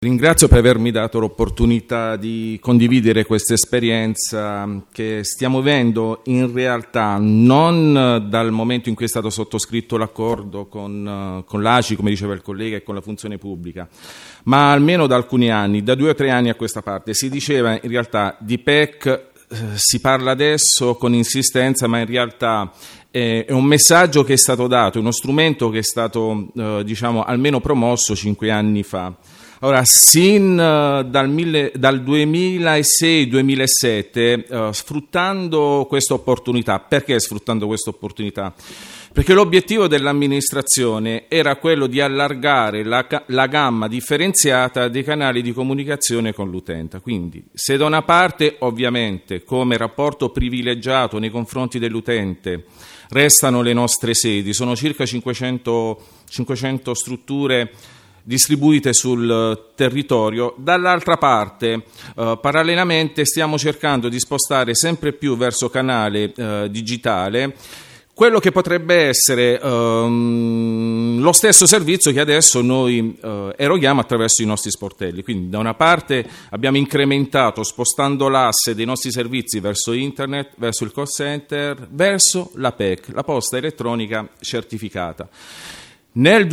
Ringrazio per avermi dato l'opportunità di condividere questa esperienza che stiamo vivendo in realtà non dal momento in cui è stato sottoscritto l'accordo con l'ACI, come diceva il collega, e con la funzione pubblica, ma almeno da alcuni anni, da 2 o 3 anni a questa parte. Si diceva in realtà di PEC, si parla adesso con insistenza, ma in realtà è un messaggio che è stato dato, uno strumento che è stato almeno promosso 5 anni fa. Ora, sin dal 2006-2007, sfruttando questa opportunità, perché sfruttando questa opportunità? Perché l'obiettivo dell'amministrazione era quello di allargare la gamma differenziata dei canali di comunicazione con l'utente. Quindi, se da una parte, ovviamente, come rapporto privilegiato nei confronti dell'utente, restano le nostre sedi, sono circa 500 strutture distribuite sul territorio, dall'altra parte parallelamente stiamo cercando di spostare sempre più verso canale digitale quello che potrebbe essere lo stesso servizio che adesso noi eroghiamo attraverso i nostri sportelli. Quindi da una parte abbiamo incrementato, spostando l'asse dei nostri servizi verso internet, verso il call center, verso la PEC, la posta elettronica certificata. Nel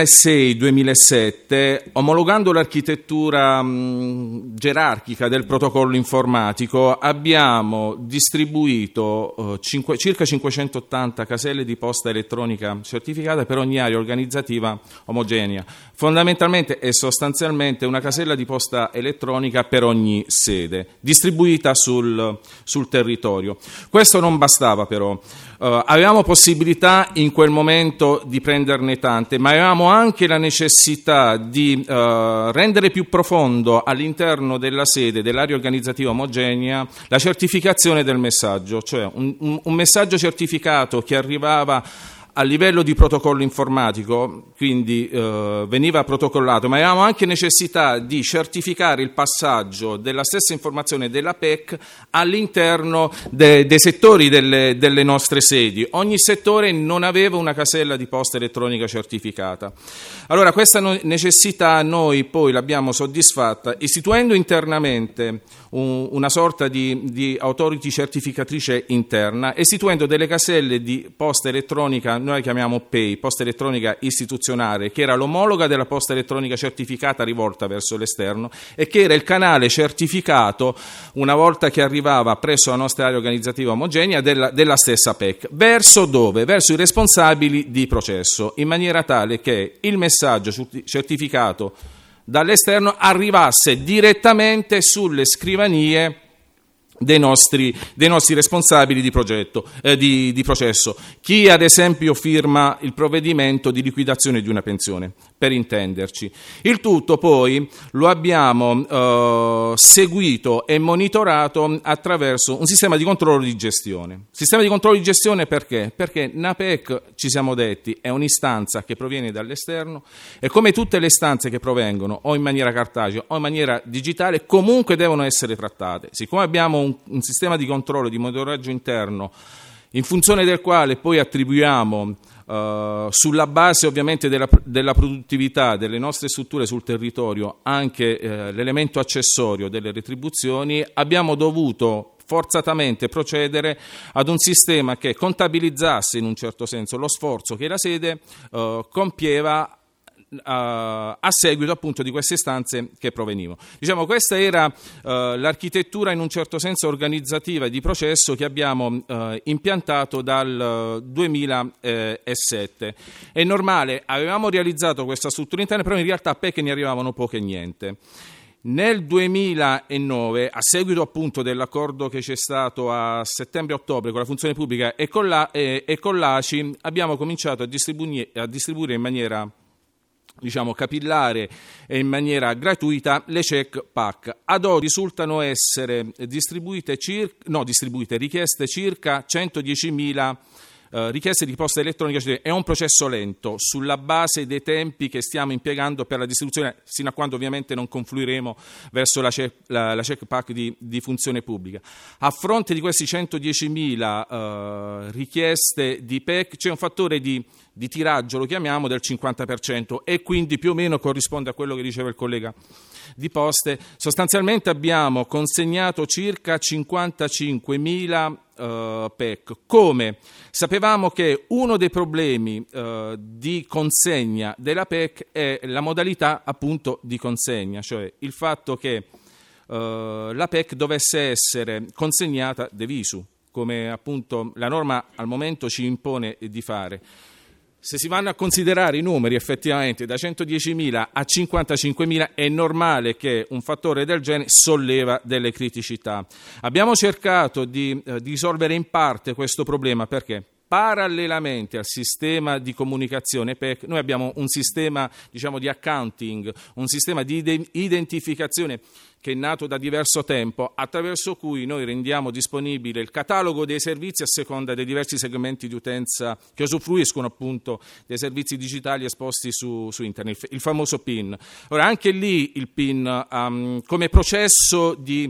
2006-2007, omologando l'architettura gerarchica del protocollo informatico, abbiamo distribuito circa 580 caselle di posta elettronica certificata per ogni area organizzativa omogenea, fondamentalmente e sostanzialmente una casella di posta elettronica per ogni sede, distribuita sul territorio. Questo non bastava però. Avevamo possibilità in quel momento di prenderne tante, ma avevamo anche la necessità di rendere più profondo all'interno della sede, dell'area organizzativa omogenea, la certificazione del messaggio, cioè un messaggio certificato che arrivava a livello di protocollo informatico, quindi veniva protocollato, ma avevamo anche necessità di certificare il passaggio della stessa informazione della PEC all'interno dei settori delle nostre sedi. Ogni settore non aveva una casella di posta elettronica certificata. Allora questa necessità noi poi l'abbiamo soddisfatta istituendo internamente una sorta di authority certificatrice interna, istituendo delle caselle di posta elettronica, noi la chiamiamo PEI, posta elettronica istituzionale, che era l'omologa della posta elettronica certificata rivolta verso l'esterno e che era il canale certificato, una volta che arrivava presso la nostra area organizzativa omogenea, della stessa PEC. Verso dove? Verso i responsabili di processo, in maniera tale che il messaggio certificato dall'esterno arrivasse direttamente sulle scrivanie dei nostri responsabili di processo. Chi ad esempio firma il provvedimento di liquidazione di una pensione, per intenderci. Il tutto poi lo abbiamo seguito e monitorato attraverso un sistema di controllo di gestione. Sistema di controllo di gestione perché? Perché NAPEC, ci siamo detti, è un'istanza che proviene dall'esterno e come tutte le istanze che provengono o in maniera cartacea o in maniera digitale comunque devono essere trattate. Siccome abbiamo un sistema di controllo, di monitoraggio interno, in funzione del quale poi attribuiamo, sulla base ovviamente della produttività delle nostre strutture sul territorio, anche l'elemento accessorio delle retribuzioni, abbiamo dovuto forzatamente procedere ad un sistema che contabilizzasse in un certo senso lo sforzo che la sede compieva a seguito appunto di queste istanze che provenivano. Diciamo, questa era l'architettura in un certo senso organizzativa e di processo che abbiamo impiantato dal 2007. È normale, avevamo realizzato questa struttura interna, però in realtà a PEC ne arrivavano poche e niente. Nel 2009, a seguito appunto dell'accordo che c'è stato a settembre-ottobre con la funzione pubblica e con l'ACI, abbiamo cominciato a distribuire in maniera capillare e in maniera gratuita le check pack. Ad oggi risultano essere richieste circa 110.000 richieste di posta elettronica. È un processo lento sulla base dei tempi che stiamo impiegando per la distribuzione, sino a quando ovviamente non confluiremo verso la check pack di funzione pubblica. A fronte di questi 110.000 richieste di PEC c'è un fattore di di tiraggio, lo chiamiamo, del 50%, e quindi più o meno corrisponde a quello che diceva il collega di Poste. Sostanzialmente abbiamo consegnato circa 55.000 PEC. Come? Sapevamo che uno dei problemi di consegna della PEC è la modalità appunto di consegna, cioè il fatto che la PEC dovesse essere consegnata de visu, come appunto la norma al momento ci impone di fare. Se si vanno a considerare i numeri, effettivamente da 110.000 a 55.000 è normale che un fattore del genere solleva delle criticità. Abbiamo cercato di risolvere in parte questo problema perché parallelamente al sistema di comunicazione PEC noi abbiamo un sistema, diciamo, di accounting, un sistema di identificazione che è nato da diverso tempo, attraverso cui noi rendiamo disponibile il catalogo dei servizi a seconda dei diversi segmenti di utenza che usufruiscono appunto dei servizi digitali esposti su internet, il famoso PIN. Ora, anche lì il PIN come processo di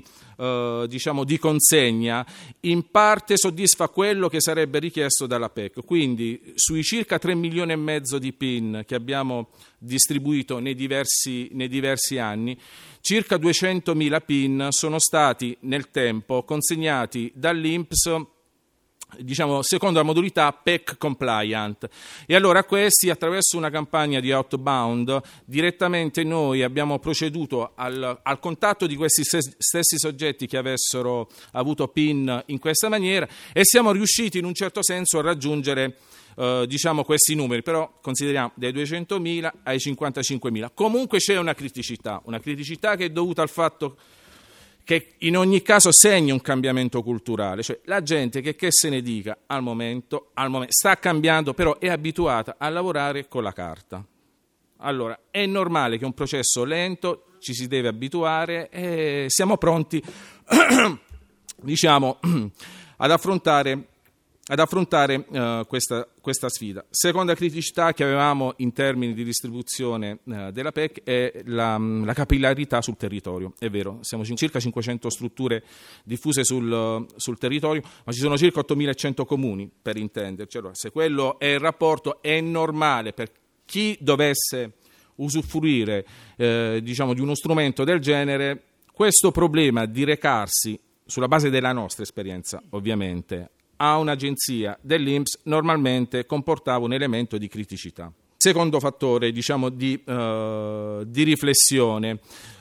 consegna in parte soddisfa quello che sarebbe richiesto dalla PEC, quindi sui circa 3 milioni e mezzo di PIN che abbiamo distribuito nei diversi anni, circa 200.000 PIN sono stati nel tempo consegnati dall'INPS, diciamo, secondo la modalità PEC compliant, e allora questi, attraverso una campagna di outbound, direttamente noi abbiamo proceduto al contatto di questi stessi soggetti che avessero avuto PIN in questa maniera, e siamo riusciti in un certo senso a raggiungere questi numeri, però consideriamo dai 200.000 ai 55.000. Comunque c'è una criticità che è dovuta al fatto che in ogni caso segna un cambiamento culturale, cioè la gente che se ne dica al momento sta cambiando, però è abituata a lavorare con la carta. Allora è normale che un processo lento, ci si deve abituare e siamo pronti ad affrontare questa sfida. Seconda criticità che avevamo in termini di distribuzione della PEC è la capillarità sul territorio. È vero, siamo circa 500 strutture diffuse sul territorio, ma ci sono circa 8.100 comuni, per intenderci. Allora, se quello è il rapporto, è normale per chi dovesse usufruire di uno strumento del genere, questo problema di recarsi, sulla base della nostra esperienza ovviamente, a un'agenzia dell'INPS normalmente comportava un elemento di criticità. Secondo fattore, di riflessione,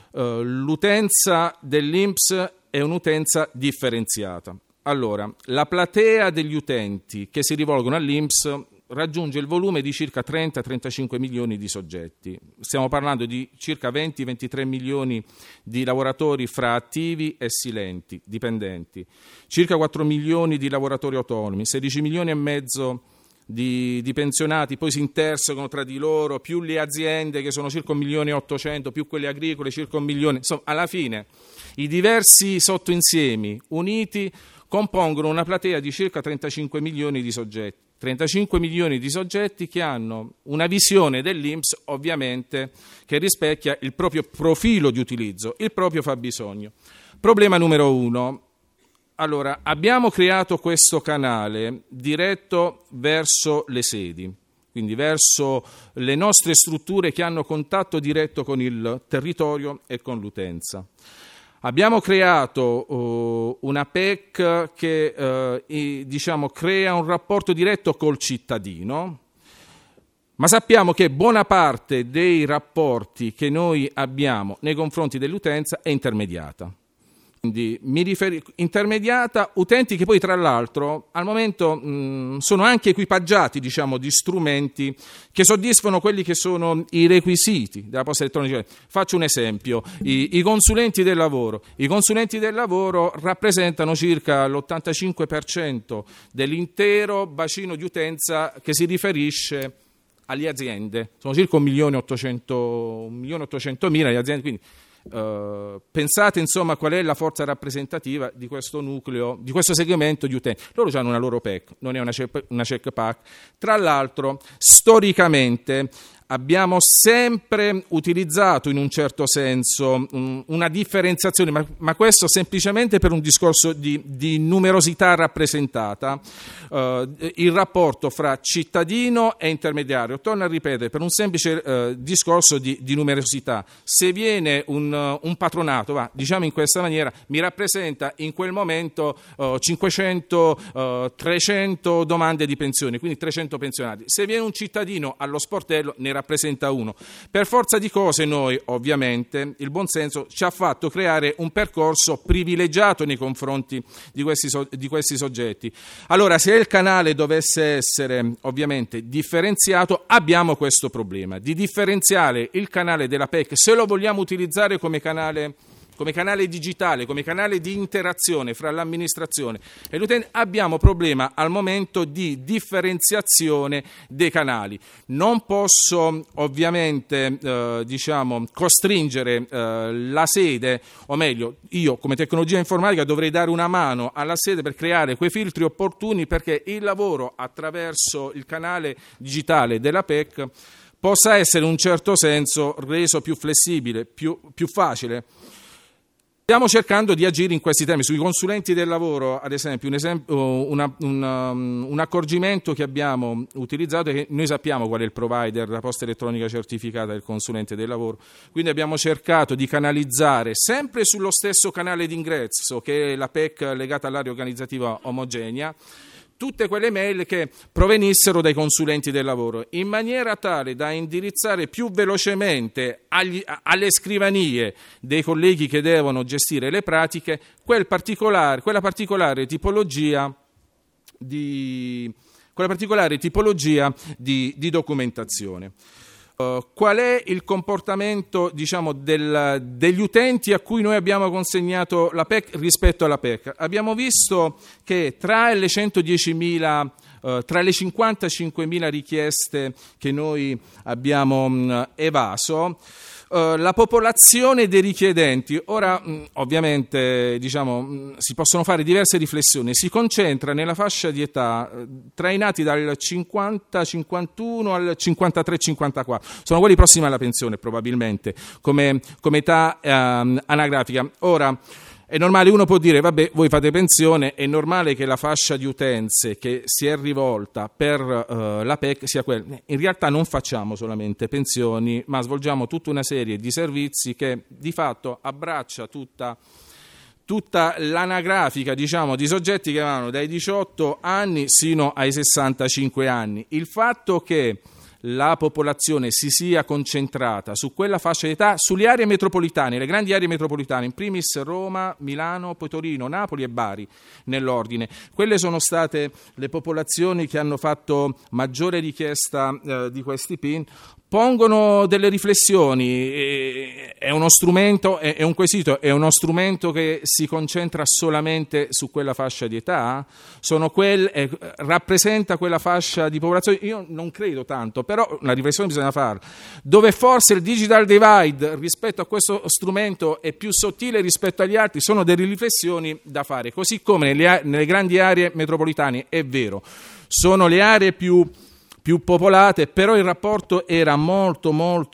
l'utenza dell'INPS è un'utenza differenziata. Allora, la platea degli utenti che si rivolgono all'INPS raggiunge il volume di circa 30-35 milioni di soggetti. Stiamo parlando di circa 20-23 milioni di lavoratori fra attivi e silenti, dipendenti, circa 4 milioni di lavoratori autonomi, 16 milioni e mezzo di pensionati, poi si intersecano tra di loro, più le aziende che sono circa 1.800.000, più quelle agricole circa 1 milione. Insomma, alla fine i diversi sottoinsiemi uniti compongono una platea di circa 35 milioni di soggetti. 35 milioni di soggetti che hanno una visione dell'INPS ovviamente che rispecchia il proprio profilo di utilizzo, il proprio fabbisogno. Problema numero 1. Allora, abbiamo creato questo canale diretto verso le sedi, quindi verso le nostre strutture che hanno contatto diretto con il territorio e con l'utenza. Abbiamo creato una PEC che crea un rapporto diretto col cittadino, ma sappiamo che buona parte dei rapporti che noi abbiamo nei confronti dell'utenza è intermediata. Quindi intermediata, utenti che poi tra l'altro al momento sono anche equipaggiati di strumenti che soddisfano quelli che sono i requisiti della posta elettronica. Faccio un esempio, i consulenti del lavoro. I consulenti del lavoro rappresentano circa l'85% dell'intero bacino di utenza che si riferisce alle aziende. Sono circa 1.800.000 le aziende, quindi pensate insomma qual è la forza rappresentativa di questo nucleo, di questo segmento di utenti. Loro hanno una loro PEC, non è una check PAC. Tra l'altro storicamente Abbiamo sempre utilizzato in un certo senso una differenziazione, ma questo semplicemente per un discorso di numerosità rappresentata, il rapporto fra cittadino e intermediario. Torno a ripetere, per un semplice discorso di numerosità. Se viene un patronato, diciamo in questa maniera, mi rappresenta in quel momento 500, 300 domande di pensione, quindi 300 pensionati. Se viene un cittadino allo sportello ne rappresenta uno. Per forza di cose noi, ovviamente, il buonsenso ci ha fatto creare un percorso privilegiato nei confronti di questi soggetti. Allora, se il canale dovesse essere ovviamente differenziato, abbiamo questo problema di differenziare il canale della PEC, se lo vogliamo utilizzare come canale digitale, come canale di interazione fra l'amministrazione e l'utente. Abbiamo problema al momento di differenziazione dei canali. Non posso ovviamente costringere la sede, o meglio, io come tecnologia informatica dovrei dare una mano alla sede per creare quei filtri opportuni perché il lavoro attraverso il canale digitale della PEC possa essere in un certo senso reso più flessibile, più facile. Stiamo cercando di agire in questi termini. Sui consulenti del lavoro, ad esempio, un accorgimento che abbiamo utilizzato è che noi sappiamo qual è il provider, la posta elettronica certificata del consulente del lavoro, quindi abbiamo cercato di canalizzare sempre sullo stesso canale d'ingresso che è la PEC legata all'area organizzativa omogenea, tutte quelle mail che provenissero dai consulenti del lavoro, in maniera tale da indirizzare più velocemente alle scrivanie dei colleghi che devono gestire le pratiche quella particolare tipologia di documentazione. Qual è il comportamento degli utenti a cui noi abbiamo consegnato la PEC rispetto alla PEC? Abbiamo visto che tra le 110.000, tra le 55.000 richieste che noi abbiamo evaso, la popolazione dei richiedenti, ora ovviamente si possono fare diverse riflessioni, si concentra nella fascia di età tra i nati dal 50-51 al 53-54, sono quelli prossimi alla pensione probabilmente come età anagrafica. Ora è normale, uno può dire vabbè, voi fate pensione, è normale che la fascia di utenze che si è rivolta per la PEC sia quella. In realtà non facciamo solamente pensioni, ma svolgiamo tutta una serie di servizi che di fatto abbraccia tutta l'anagrafica di soggetti che vanno dai 18 anni sino ai 65 anni. Il fatto che la popolazione si sia concentrata su quella fascia di età, sulle aree metropolitane, le grandi aree metropolitane, in primis Roma, Milano, poi Torino, Napoli e Bari nell'ordine. Quelle sono state le popolazioni che hanno fatto maggiore richiesta di questi PIN. Pongono delle riflessioni, è uno strumento, è un quesito, è uno strumento che si concentra solamente su quella fascia di età? Rappresenta quella fascia di popolazione? Io non credo tanto, però una riflessione bisogna farla. Dove forse il digital divide rispetto a questo strumento è più sottile rispetto agli altri, sono delle riflessioni da fare, così come nelle grandi aree metropolitane, è vero, sono le aree più popolate, però il rapporto era molto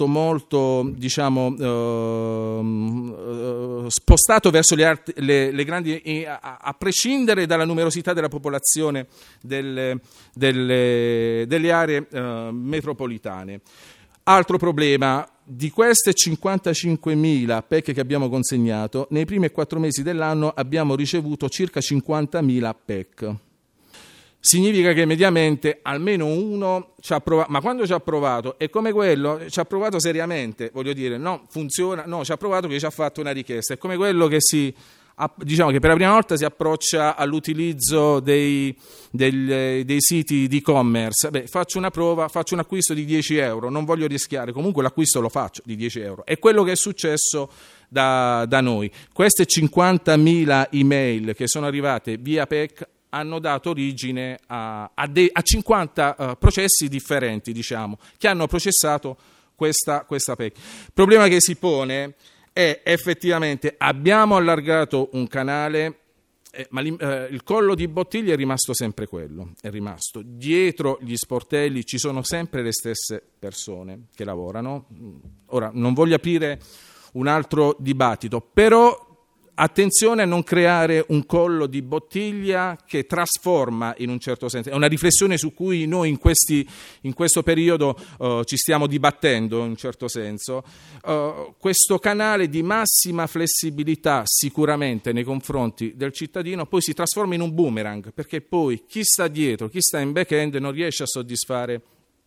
spostato verso le grandi, a prescindere dalla numerosità della popolazione delle aree metropolitane. Altro problema, di queste 55.000 PEC che abbiamo consegnato, nei primi 4 mesi dell'anno abbiamo ricevuto circa 50.000 PEC. Significa che mediamente almeno uno ci ha provato, ma quando ci ha provato è come quello, ci ha provato seriamente, voglio dire, no, funziona, no, ci ha provato che ci ha fatto una richiesta, è come quello che che per la prima volta si approccia all'utilizzo dei siti di e-commerce. Faccio una prova, faccio un acquisto di 10 euro, non voglio rischiare, comunque l'acquisto lo faccio di 10 euro. È quello che è successo da noi. Queste 50.000 email che sono arrivate via PEC hanno dato origine a 50 processi differenti, che hanno processato questa PEC. Il problema che si pone è effettivamente abbiamo allargato un canale, Ma il collo di bottiglia è rimasto sempre quello, è rimasto. Dietro gli sportelli ci sono sempre le stesse persone che lavorano. Ora, non voglio aprire un altro dibattito, però attenzione a non creare un collo di bottiglia che trasforma in un certo senso. È una riflessione su cui noi in questo periodo ci stiamo dibattendo in un certo senso. Questo canale di massima flessibilità sicuramente nei confronti del cittadino poi si trasforma in un boomerang, perché poi chi sta dietro, chi sta in back-end non riesce a soddisfare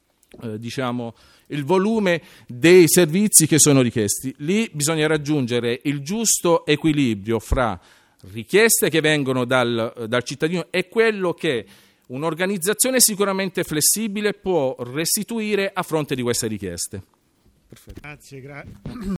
il volume dei servizi che sono richiesti. Lì bisogna raggiungere il giusto equilibrio fra richieste che vengono dal cittadino e quello che un'organizzazione sicuramente flessibile può restituire a fronte di queste richieste. Perfetto. Grazie.